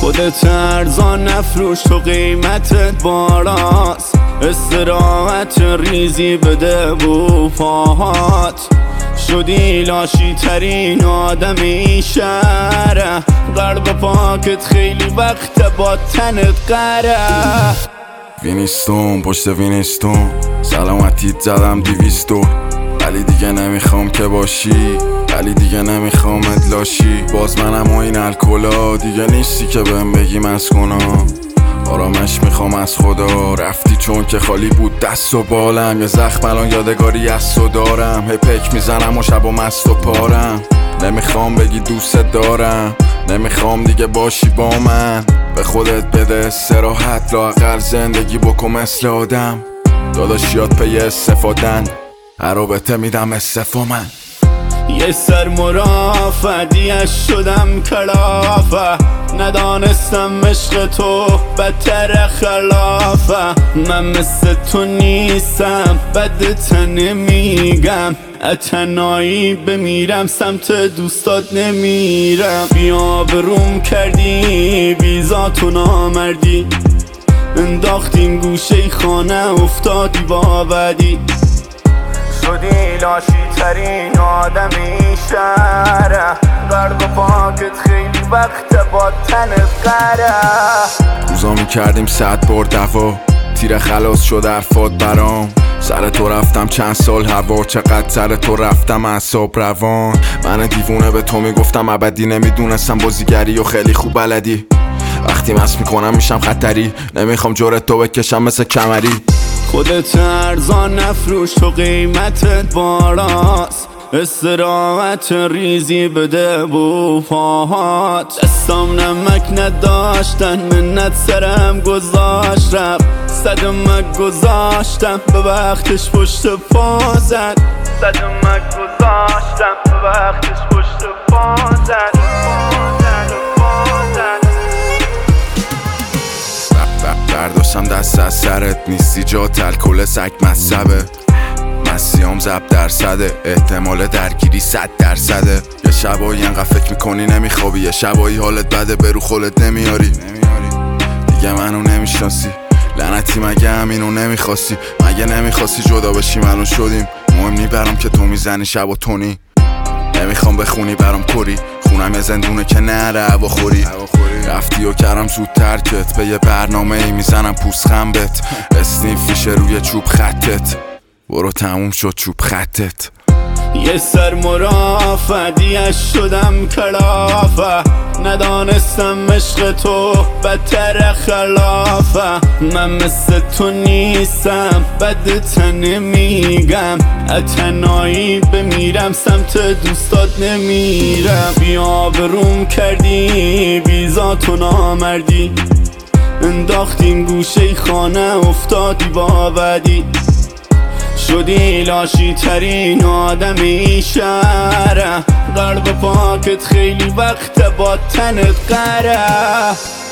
خودت ارزان نفروش تو قیمتت بالاست، استراحت ریزی بده بو پاهات. شدی لاشی ترین آدمی شهره، قلب پاکت خیلی وقت با تنت قره. وینستون پشت وینستون سلامتیت زدم 200 دور، ولی دیگه نمیخوام که باشی، ولی دیگه نمیخوام ادلاشی. باز منم و این الکلا دیگه نیستی که بهم بگی مسکونم. آرامش میخوام از خدا، رفتی چون که خالی بود دست و بالم. یه زخم الان یادگاری از تو دارم، هی پک میزنم و شب و مست و پارم. نمیخوام بگی دوست دارم، نمیخوام دیگه باشی با من. به خودت بده استراحت، لااقل زندگی بکن مثل آدم. داداشیات پی استفادن، هر رابطه میدم استفا من. یه سر مرافعیش شدم کلافه، ندانستم عشق تو بدتر خلافه. من مثل تو نیستم بدت نمیگم، اتنایی بمیرم سمت دوستات نمیرم. بیا بروم کردی بیزاتو نامردی، انداختیم گوشه خانه افتادی با بدی. شدی لاشی ترین آدمی شهره، قلب پاکت خیلی وقت با تنت قره. روزا میکردیم 100 بار دوا، تیر خلاص شد حرفات برام. سر تو رفتم چند سال هوا، چقدر سر تو رفتم اعصاب روان. من دیوونه به تو میگفتم ابدی، نمیدونستم بازیگری و خیلی خوب بلدی. وقتی مست میکنم میشم خطری، نمیخوام جورت تو بکشم مثل کمری. خودت ارزان نفروش تو قیمتت بالاست، استراحت ریزی بده بو پاهات. دستام نمک نداشتن منت سرم گذاشت، رفت صدمک گذاشتم به وقتش پشت پا زد. صدمک گذاشتم به وقتش پشت پا زد. برداشتم دست از سرت، نیستی جات الکل سگ مصبه. مسیام زب درصده، احتمال درگیری 100%. یه شبایی انقدر فکر میکنی نمیخوابی، یه شبایی حالت بده برو خولت نمیاری. دیگه منو نمیشناسی لعنتی، مگه همینو نمیخواستی؟ مگه نمیخواستی جدا بشیم الان شدیم؟ مهم نی برام که تو میزنی شب و تونی. نمیخوام بخونی برام کری، خونم یه زندونه که نره هوا خوری. رفتی و کردم زود ترکت، به یه برنامه ای میزنم پوست خنبت. اسنیف فیشه روی چوب خطت، برو تموم شد چوب خطت. یه سر مرافعیش شدم کلافه، ندانستم عشق تو بدتر خلافه. من مثل تو نیستم بدت نمیگم، اتنایی بمیرم سمت دوستات نمیرم. بیا بروم کردی بیزاتو نامردی، انداختیم گوشه خانه افتادی با بدی. شدی لاشی ترین آدمی شهره، قلب پاکت خیلی وقت با تنت قره.